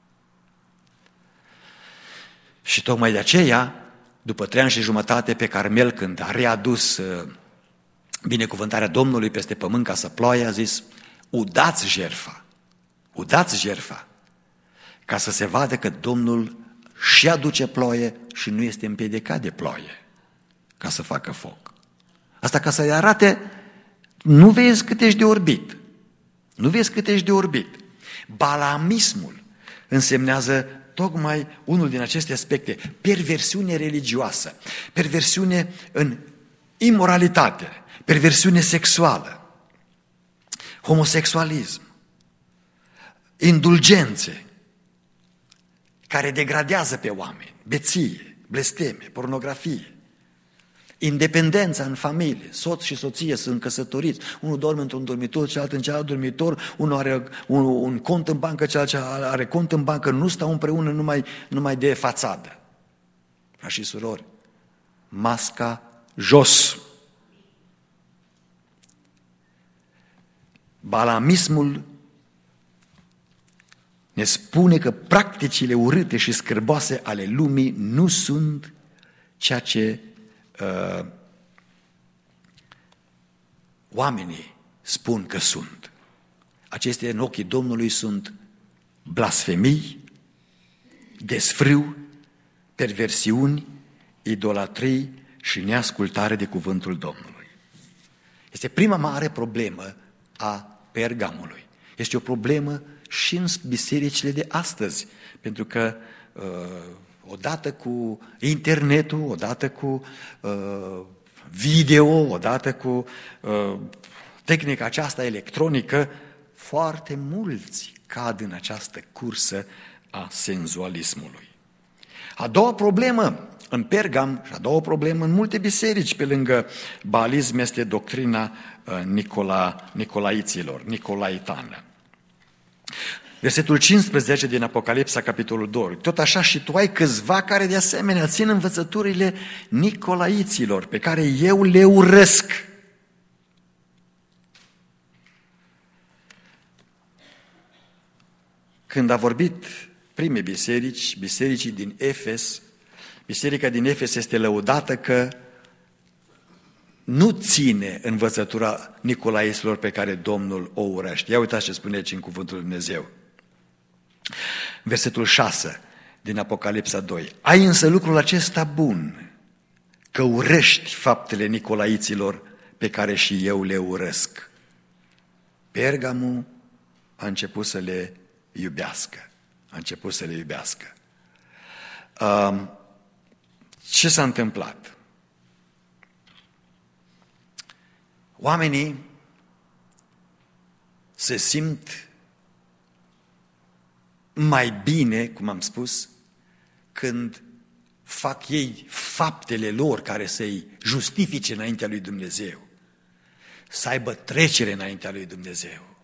Și tocmai de aceea, după 3 ani și jumătate pe Carmel, când a readus binecuvântarea Domnului peste pământ ca să ploaie, a zis: udați jertfa, ca să se vadă că Domnul și aduce ploaie și nu este împiedicat de ploaie ca să facă foc. Asta ca să-i arate, nu vezi cât ești de orbit. Nu vezi cât ești de orbit. Balaamismul însemnează tocmai unul din aceste aspecte, perversiune religioasă, perversiune în imoralitate, perversiune sexuală, homosexualism, indulgențe care degradează pe oameni, beție, blesteme, pornografie, independența în familie, soț și soție sunt căsătoriți, unul dorme într-un dormitor, celălalt în celălalt dormitor, unul are un cont în bancă, celălalt are cont în bancă, nu stau împreună numai de fațadă. Frați și surori, masca jos. Balaamismul ne spune că practicile urâte și scârboase ale lumii nu sunt ceea ce oamenii spun că sunt. Acestea în ochii Domnului sunt blasfemii, desfrâu, perversiuni, idolatrii și neascultare de cuvântul Domnului. Este prima mare problemă a Pergamului. Este o problemă și în bisericile de astăzi, pentru că odată cu internetul, odată cu video, odată cu tehnica aceasta electronică, foarte mulți cad în această cursă a senzualismului. A doua problemă în Pergam și a doua problemă în multe biserici pe lângă baalism este doctrina nicolaiților, nicolaitană. Versetul 15 din Apocalipsa, capitolul 2. Tot așa și tu ai câțiva care de asemenea țin învățăturile nicolaiților, pe care eu le urăsc. Când a vorbit prime biserici, bisericii din Efes, biserica din Efes este lăudată că nu ține învățătura nicolaiților pe care Domnul o urăște. Ia uitați ce spune aici în Cuvântul Lui Dumnezeu. Versetul 6 din Apocalipsa 2. Ai însă lucrul acesta bun, că urăști faptele nicolaiților pe care și eu le urăsc. Pergamul a început să le iubească. Ce s-a întâmplat? Oamenii se simt mai bine, cum am spus, când fac ei faptele lor care să-i justifice înaintea lui Dumnezeu, să aibă trecere înaintea lui Dumnezeu.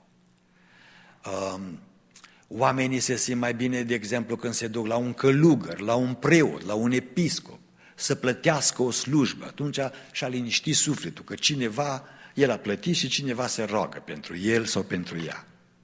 Oamenii se simt mai bine, de exemplu, când se duc la un călugăr, la un preot, la un episcop, să plătească o slujbă. Atunci și-a liniștit sufletul, că cineva, el a plătit și cineva se roagă pentru el sau pentru ea.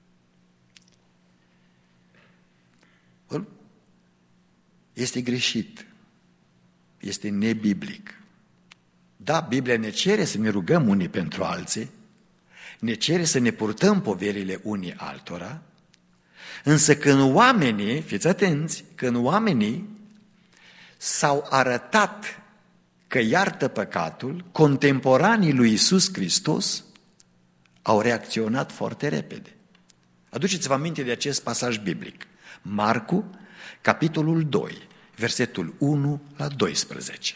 Este greșit. Este nebiblic. Da, Biblia ne cere să ne rugăm unii pentru alții, ne cere să ne purtăm poverile unii altora, însă când oamenii, fiți atenți, când oamenii s-au arătat că iartă păcatul, contemporanii lui Iisus Hristos au reacționat foarte repede. Aduceți-vă aminte de acest pasaj biblic. Marcu, capitolul 2, versetul 1 la 12.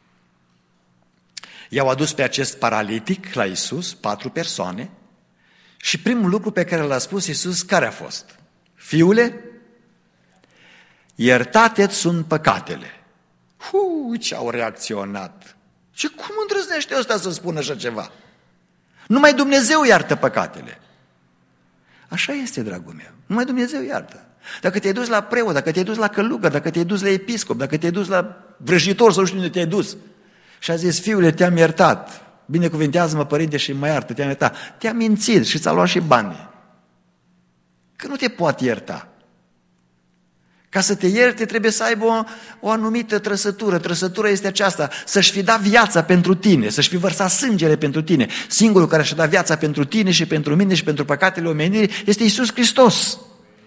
I-au adus pe acest paralitic la Iisus, 4 persoane, și primul lucru pe care l-a spus Iisus, care a fost? Fiule, iertate-ți sunt păcatele. Ce au reacționat! Și cum îndrăznește ăsta să spună așa ceva? Numai Dumnezeu iartă păcatele. Așa este, dragul meu. Numai Dumnezeu iartă. Dacă te-ai dus la preot, dacă te-ai dus la călugăr, dacă te-ai dus la episcop, dacă te-ai dus la vrăjitor sau nu știu unde te-ai dus și a zis, fiule, te-am iertat, binecuvintează-mă, părinte, și mă iartă, te-am iertat. Te-a mințit și ți-a luat și bani. Că nu te poate ierta. Ca să te ierte trebuie să aibă o anumită trăsătură. Trăsătura este aceasta, să-și fi dat viața pentru tine, să-și fi vărsat sângele pentru tine. Singurul care și-a dat viața pentru tine și pentru mine și pentru păcatele omenirii este Iisus Hristos.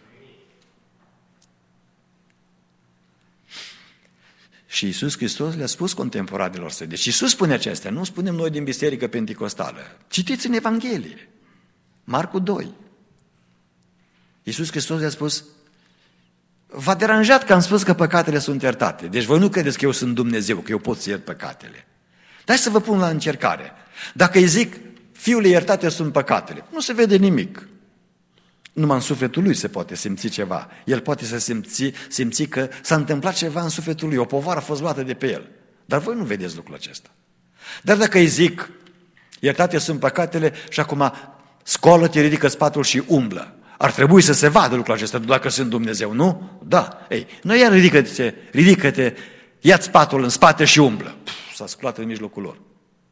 Și Iisus Hristos le-a spus contemporanilor săi. Deci Iisus spune acestea, nu spunem noi din Biserică Penticostală. Citiți în Evanghelie, Marcu 2. Iisus Hristos le-a spus, v-a deranjat că am spus că păcatele sunt iertate. Deci voi nu credeți că eu sunt Dumnezeu, că eu pot să iert păcatele. Dar să vă pun la încercare. Dacă îi zic, fiule, iertate sunt păcatele, nu se vede nimic. Numai în sufletul lui se poate simți ceva. El poate să simți că s-a întâmplat ceva în sufletul lui, o povară a fost luată de pe el. Dar voi nu vedeți lucrul acesta. Dar dacă îi zic, iertate sunt păcatele și acum scoală-te, ridică spatul și umblă. Ar trebui să se vadă lucrul acesta, dacă sunt Dumnezeu, nu? Da. Ei, noi iar ridică-te, ia-ți spatul în spate și umblă. S-a sculat în mijlocul lor.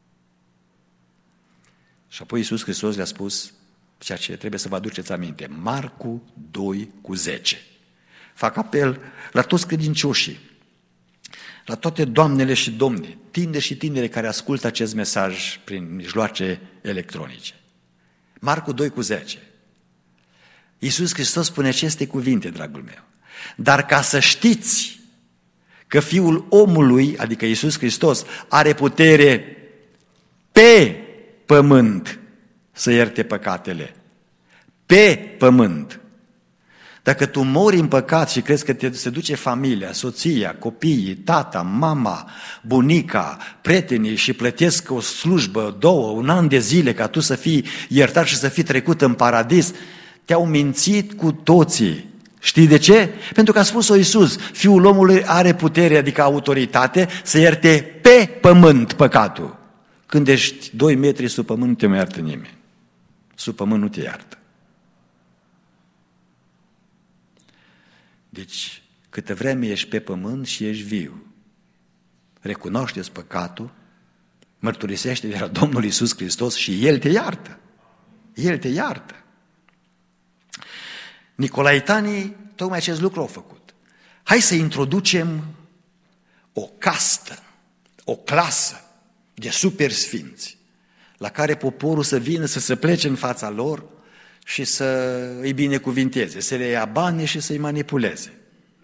Și apoi Iisus Hristos le-a spus ceea ce trebuie să vă aduceți aminte. Marcu 2:10. Fac apel la toți credincioșii, la toate doamnele și domni, tineri și tinere care ascultă acest mesaj prin mijloace electronice. Marcu 2:10. Iisus Hristos spune aceste cuvinte, dragul meu. Dar ca să știți că Fiul omului, adică Iisus Hristos, are putere pe pământ să ierte păcatele. Pe pământ. Dacă tu mori în păcat și crezi că se duce familia, soția, copiii, tata, mama, bunica, prietenii și plătesc o slujbă, 2, 1 an de zile ca tu să fii iertat și să fii trecut în paradis, te-au mințit cu toții. Știi de ce? Pentru că a spus-o Iisus, Fiul omului are putere, adică autoritate, să ierte pe pământ păcatul. Când ești 2 metri sub pământ, nu te mai iartă nimeni. Sub pământ nu te iartă. Deci, câtă vreme ești pe pământ și ești viu, recunoaște-ți păcatul, mărturisește de la Domnul Iisus Hristos și El te iartă. El te iartă. Nicolaitanii tocmai acest lucru au făcut. Hai să introducem o castă, o clasă de supersfinți, la care poporul să vină, să se plece în fața lor și să îi binecuvinteze, să le ia bani și să îi manipuleze.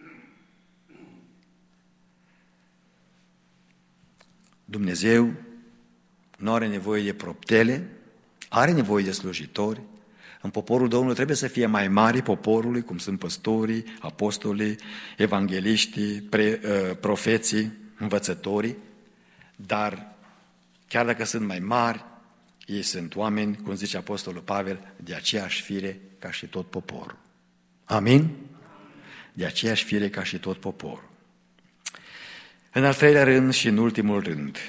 Dumnezeu nu are nevoie de proptele, are nevoie de slujitori. În poporul Domnului trebuie să fie mai mari poporului, cum sunt păstorii, apostolii, evangeliștii, profeții, învățătorii, dar chiar dacă sunt mai mari, ei sunt oameni, cum zice apostolul Pavel, de aceeași fire ca și tot poporul. Amin? De aceeași fire ca și tot poporul. În al 3-lea rând și în ultimul rând,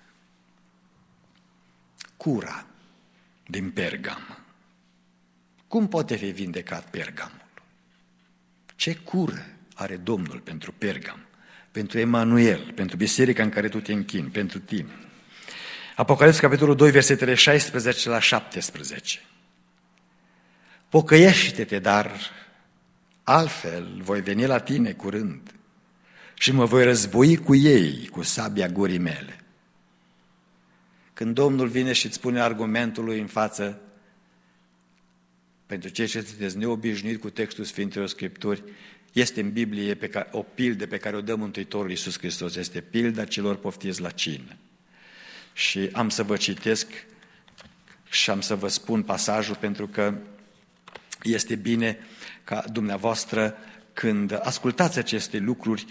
cura din Pergam. Cum poate fi vindecat Pergamul? Ce cură are Domnul pentru Pergam, pentru Emanuel, pentru biserica în care tu te închini, pentru tine? Apocalipsa, capitolul 2, versetele 16 la 17. Pocăiește-te, dar altfel voi veni la tine curând și mă voi război cu ei, cu sabia gurii mele. Când Domnul vine și îți spune argumentul lui în față, pentru cei ce sunteți neobișnuiți cu textul Sfintelor Scripturi, este în Biblie o pildă pe care o dă Mântuitorul Iisus Hristos. Este pilda celor poftiți la cină. Și am să vă citesc și am să vă spun pasajul, pentru că este bine ca dumneavoastră, când ascultați aceste lucruri,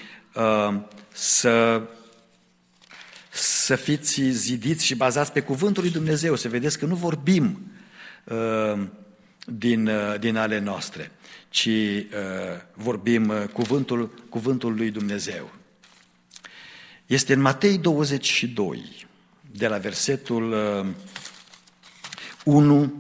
să fiți zidiți și bazați pe cuvântul lui Dumnezeu, să vedeți că nu vorbim din ale noastre, ci vorbim cuvântul lui Dumnezeu. Este în Matei 22, de la versetul 1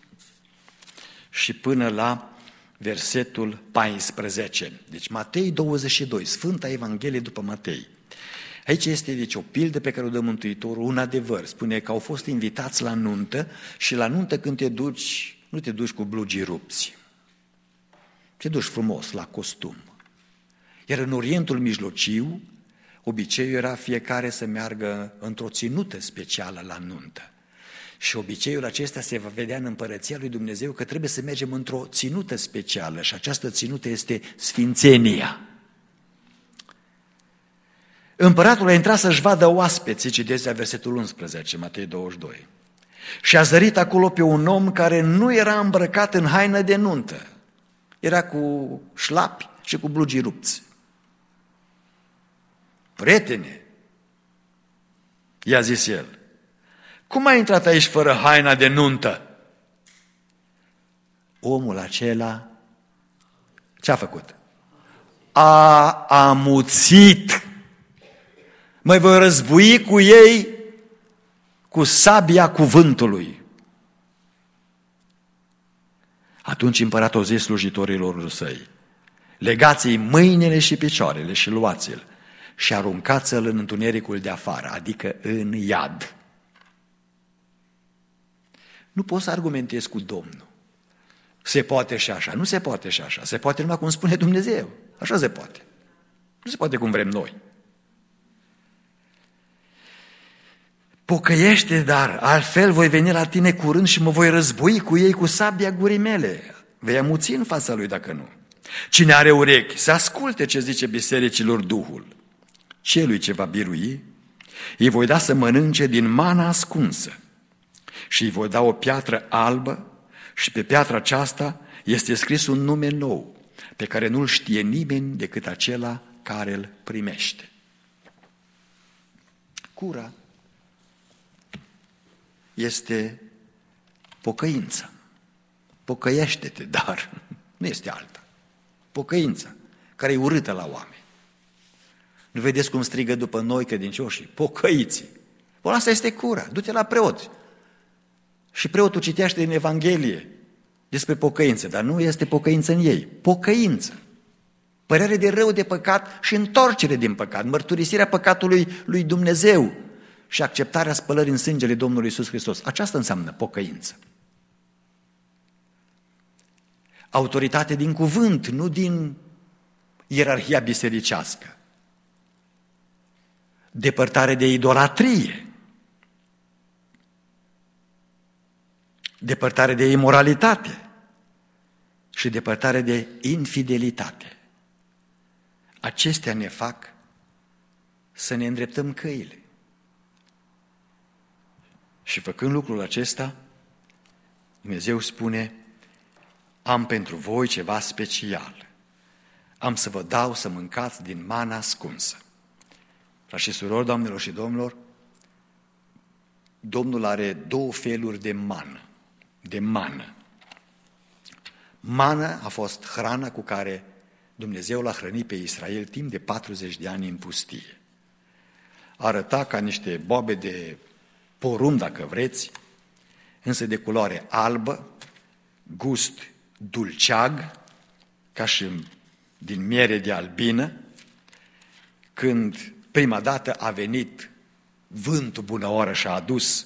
și până la versetul 14. Deci Matei 22, Sfânta Evanghelie după Matei. Aici este deci o pildă pe care o dă Mântuitorul, un adevăr. Spune că au fost invitați la nuntă și la nuntă când te duci, nu te duci cu blugii rupți. Te duci frumos, la costum. Iar în Orientul Mijlociu, obiceiul era fiecare să meargă într-o ținută specială la nuntă. Și obiceiul acesta se va vedea în Împărăția lui Dumnezeu că trebuie să mergem într-o ținută specială și această ținută este sfințenia. Împăratul a intrat să-și vadă oaspeții, citeți la versetul 11, Matei 22. Și a zărit acolo pe un om care nu era îmbrăcat în haină de nuntă. Era cu șlapi și cu blugii rupți. Prietene, i-a zis el, cum ai intrat aici fără haina de nuntă? Omul acela ce-a făcut? A amuțit. Mă voi război cu ei cu sabia cuvântului. Atunci împăratul a zis slujitorilor săi, legați-i mâinile și picioarele și luați-l și aruncați-l în întunericul de afară, adică în iad. Nu poți să argumentezi cu Domnul. Se poate și așa, nu se poate și așa, se poate numai cum spune Dumnezeu, așa se poate. Nu se poate cum vrem noi. Pocăiește, dar altfel voi veni la tine curând și mă voi război cu ei cu sabia gurii mele. Vei amuți în fața lui dacă nu. Cine are urechi, să asculte ce zice bisericilor Duhul. Celui ce va birui, îi voi da să mănânce din mana ascunsă și îi voi da o piatră albă și pe piatra aceasta este scris un nume nou, pe care nu-l știe nimeni decât acela care îl primește. Cura este pocăința. Pocăiește-te, dar nu este alta. Pocăința, care e urâtă la oameni. Nu vedeți cum strigă după noi credincioșii? Pocăiții. Bun, asta este cura. Du-te la preot. Și preotul citește în Evanghelie despre pocăință, dar nu este pocăință în ei. Pocăință. Părere de rău de păcat și întorcere din păcat. Mărturisirea păcatului lui Dumnezeu și acceptarea spălării în sângele Domnului Iisus Hristos. Aceasta înseamnă pocăință. Autoritate din cuvânt, nu din ierarhia bisericească. Depărtare de idolatrie. Depărtare de imoralitate și depărtare de infidelitate. Acestea ne fac să ne îndreptăm căile. Și făcând lucrul acesta, Dumnezeu spune: am pentru voi ceva special. Am să vă dau să mâncați din mana ascunsă. Frați și surori, doamnelor și domnilor, Domnul are două feluri de mană. De mană. Mană a fost hrana cu care Dumnezeu l-a hrănit pe Israel timp de 40 de ani în pustie. Arăta ca niște boabe de porumb, dacă vreți, însă de culoare albă, gust dulceag, ca și din miere de albină. Când prima dată a venit vântul bună oră și a adus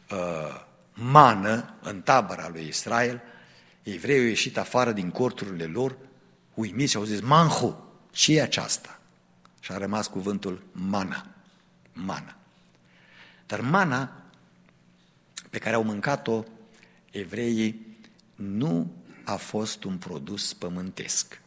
mană în tabăra lui Israel, evreii au ieșit afară din corturile lor, uimiți și au zis: manhu, ce e aceasta? Și a rămas cuvântul mana. Mana. Dar mana pe care au mâncat-o evreii nu a fost un produs pământesc.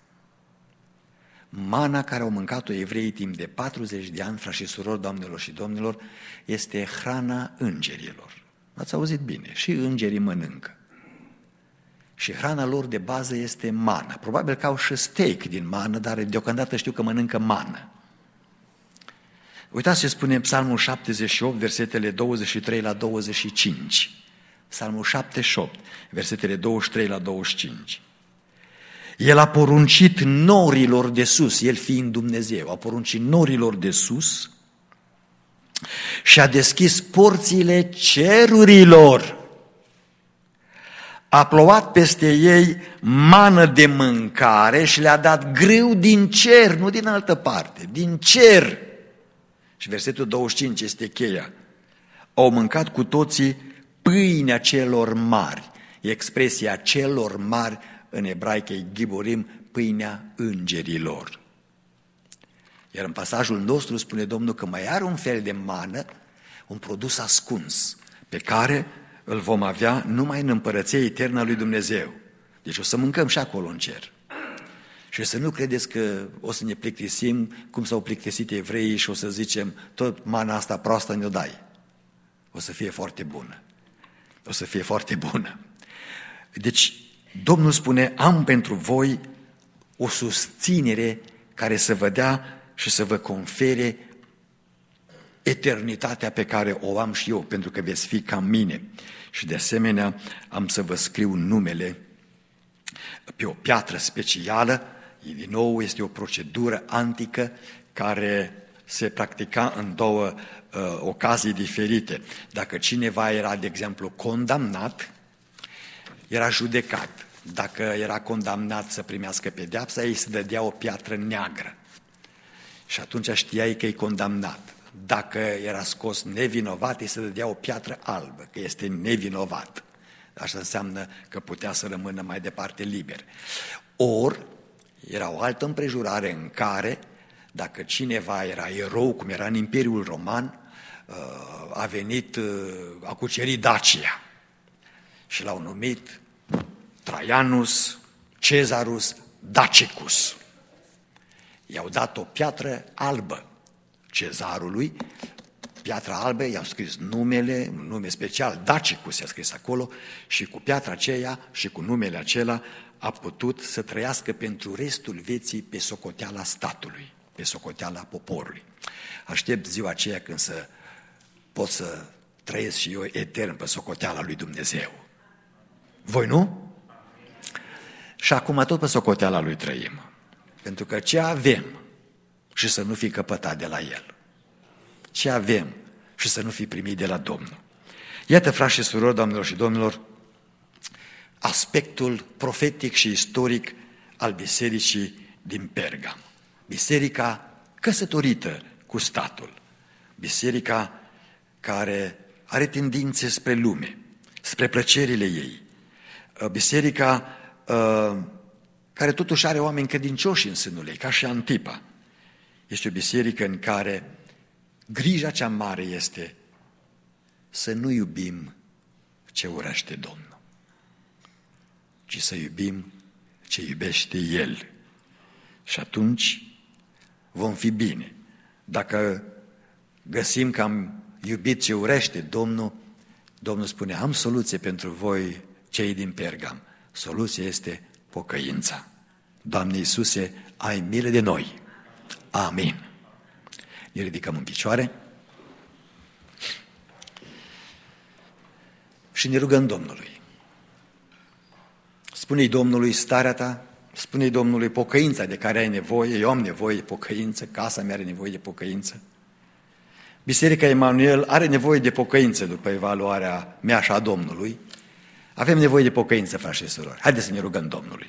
Mana care au mâncat-o evreii timp de 40 de ani, frați și surori, doamnelor și domnilor, este hrana îngerilor. Ați auzit bine, și îngerii mănâncă. Și hrana lor de bază este mană. Probabil că au și steak din mană, dar deocamdată știu că mănâncă mană. Uitați ce spune Psalmul 78, versetele 23 la 25. Psalmul 78, versetele 23 la 25. El a poruncit norilor de sus, El fiind Dumnezeu, a poruncit norilor de sus și a deschis porțile cerurilor. A plouat peste ei mană de mâncare și le-a dat grâu din cer, nu din altă parte, din cer. Și versetul 25 este cheia. Au mâncat cu toții pâinea celor mari. Expresia celor mari în ebraică e giborim, pâinea îngerilor. Iar în pasajul nostru spune Domnul că mai are un fel de mană, un produs ascuns, pe care îl vom avea numai în împărăția eternă a lui Dumnezeu. Deci o să mâncăm și acolo în cer. Și să nu credeți că o să ne plictisim cum s-au plictisit evreii și o să zicem tot mana asta proastă ne-o dai. O să fie foarte bună. O să fie foarte bună. Deci Domnul spune: am pentru voi o susținere care să vă dea și să vă confere eternitatea pe care o am și eu, pentru că veți fi ca mine. Și de asemenea am să vă scriu numele pe o piatră specială. Din nou este o procedură antică care se practica în două ocazii diferite. Dacă cineva era, de exemplu, condamnat, era judecat. Dacă era condamnat să primească pedeapsa, îi se dădea o piatră neagră. Și atunci știai că e condamnat. Dacă era scos nevinovat, îi se dădea o piatră albă, că este nevinovat. Asta înseamnă că putea să rămână mai departe liber. Ori, era o altă împrejurare în care, dacă cineva era erou, cum era în Imperiul Roman, a venit, a cucerit Dacia și l-au numit Traianus Cezarus Dacicus. I-au dat o piatră albă cezarului, piatră albă, i-au scris numele, un nume special, Dacicus i-a scris acolo, și cu piatra aceea și cu numele acela a putut să trăiască pentru restul vieții pe socoteala statului, pe socoteala poporului. Aștept ziua aceea când să pot să trăiesc și eu etern pe socoteala lui Dumnezeu. Voi nu? Și acum tot pe socoteala lui trăim. Pentru că ce avem și să nu fi căpătat de la El. Ce avem și să nu fi primit de la Domnul. Iată, frați și surori, doamnelor și domnilor, aspectul profetic și istoric al bisericii din Pergam. Biserica căsătorită cu statul. Biserica care are tendințe spre lume, spre plăcerile ei. Biserica care totuși are oameni credincioși în sânul ei, ca și Antipa. Este o biserică în care grija cea mare este să nu iubim ce urăște Domnul, ci să iubim ce iubește El. Și atunci vom fi bine. Dacă găsim că am iubit ce urăște Domnul, Domnul spune, am soluție pentru voi, cei din Pergam. Soluția este pocăința. Doamne Iisuse, ai milă de noi. Amin. Ne ridicăm în picioare și ne rugăm Domnului. Spune-i Domnului starea ta, spune-i Domnului pocăința de care ai nevoie, eu am nevoie de pocăință, casa mea are nevoie de pocăință. Biserica Emanuel are nevoie de pocăință după evaluarea mea și a Domnului. Avem nevoie de pocăință, frați și surori. Haideți să ne rugăm Domnului.